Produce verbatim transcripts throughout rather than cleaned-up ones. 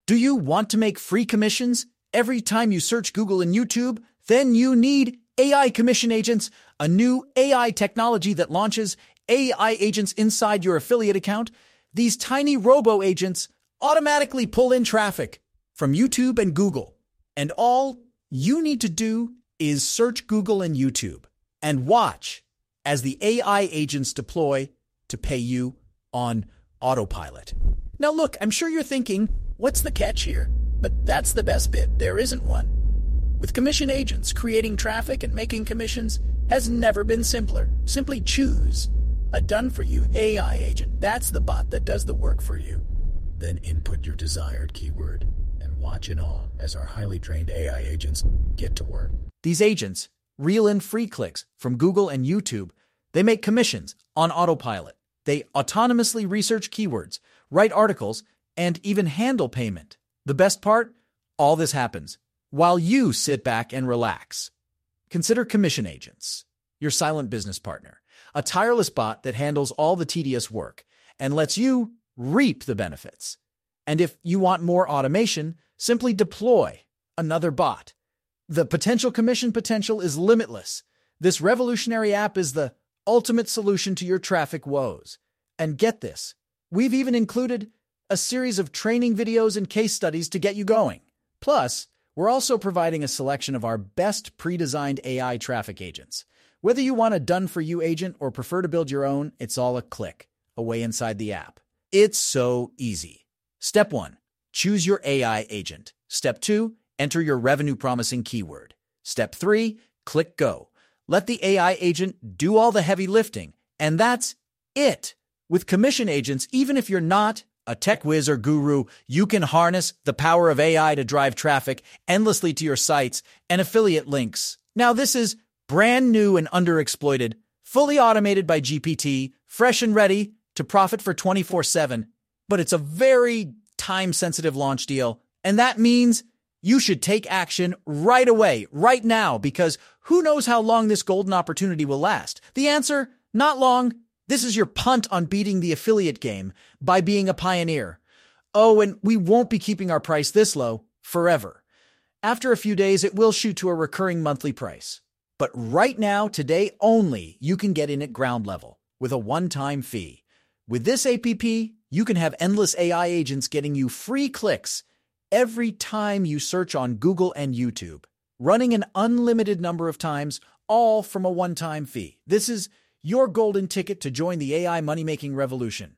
Do you want to make free commissions every time you search Google and YouTube? Then you need A I Commission Agents, a new A I technology that launches A I agents inside your affiliate account. These tiny robo-agents automatically pull in traffic from YouTube and Google. And all you need to do is search Google and YouTube and watch as the A I agents deploy to pay you on autopilot. Now look, I'm sure you're thinking, what's the catch here? But that's the best bit. There isn't one. With commission agents, creating traffic and making commissions has never been simpler. Simply choose a done-for-you A I agent. That's the bot that does the work for you. Then input your desired keyword and watch in awe as our highly trained A I agents get to work. These agents reel in free clicks from Google and YouTube. They make commissions on autopilot. They autonomously research keywords, write articles, and even handle payment. The best part? All this happens while you sit back and relax. Consider commission agents, your silent business partner, a tireless bot that handles all the tedious work and lets you reap the benefits. And if you want more automation, simply deploy another bot. The potential commission potential is limitless. This revolutionary app is the ultimate solution to your traffic woes. And get this, we've even included a series of training videos and case studies to get you going. Plus, we're also providing a selection of our best pre-designed A I traffic agents. Whether you want a done-for-you agent or prefer to build your own, it's all a click away inside the app. It's so easy. Step one, choose your A I agent. Step two, enter your revenue-promising keyword. Step three, click go. Let the A I agent do all the heavy lifting, and that's it. With commission agents, even if you're not a tech whiz or guru, you can harness the power of A I to drive traffic endlessly to your sites and affiliate links. Now, this is brand new and underexploited, fully automated by G P T, fresh and ready to profit for twenty-four seven. But it's a very time-sensitive launch deal, and that means you should take action right away, right now, because who knows how long this golden opportunity will last? The answer, not long. This is your punt on beating the affiliate game by being a pioneer. Oh, and we won't be keeping our price this low forever. After a few days, it will shoot to a recurring monthly price. But right now, today only, you can get in at ground level with a one-time fee. With this app, you can have endless A I agents getting you free clicks every time you search on Google and YouTube, running an unlimited number of times, all from a one-time fee. This is your golden ticket to join the A I money-making revolution.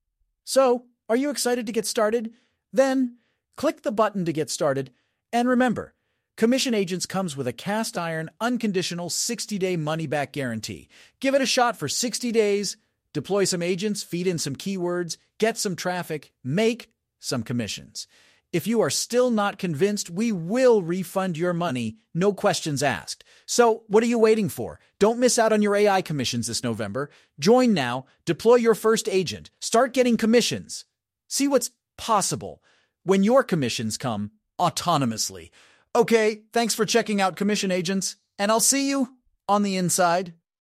So, are you excited to get started? Then, click the button to get started. And remember, Commission Agents comes with a cast-iron, unconditional sixty-day money-back guarantee. Give it a shot for sixty days, deploy some agents, feed in some keywords, get some traffic, make some commissions. If you are still not convinced, we will refund your money, no questions asked. So, what are you waiting for? Don't miss out on your A I commissions this November. Join now, deploy your first agent, start getting commissions. See what's possible when your commissions come autonomously. Okay, thanks for checking out Commission Agents, and I'll see you on the inside.